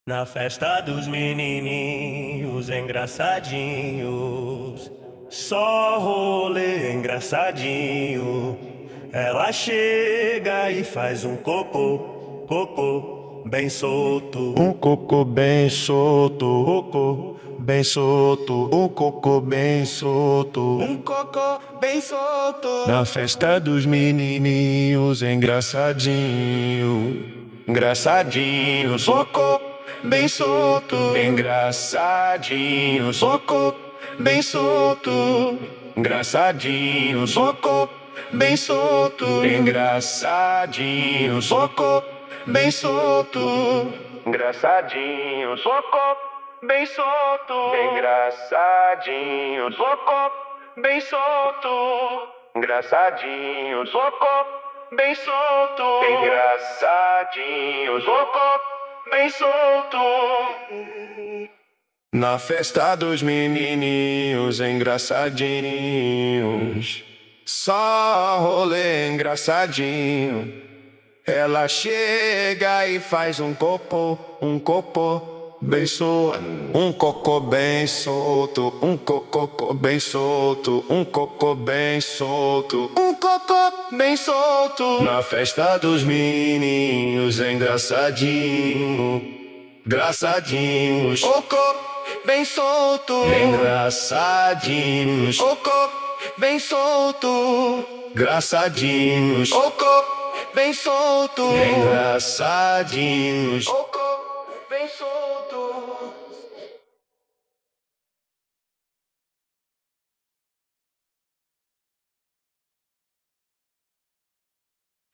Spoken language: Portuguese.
Na festa dos menininhos engraçadinhos, só rolê engraçadinho. Ela chega e faz um cocô, cocô bem solto. Um cocô bem solto, cocô bem solto. Um cocô bem solto. Um cocô bem solto. Na festa dos menininhos engraçadinho. Engraçadinho, soco, bem solto. Engraçadinho, soco, bem solto. Engraçadinho, soco, bem solto. Engraçadinho, soco, bem solto. Engraçadinho, soco, bem solto. Engraçadinho, soco, bem solto. Engraçadinho, soco, bem solto. Engraçadinho, soco, bem solto. Na festa dos menininhos engraçadinhos, só rolê engraçadinho. Ela chega e faz um cocô bem solto. Um cocô bem solto, um cocô bem solto, um cocô bem solto, um cocô bem solto. Na festa dos menininhos engraçadinho, engraçadinhos, cocô bem solto. Engraçadinhos, cocô bem solto. Engraçadinhos, cocô bem solto. Engraçadinhos,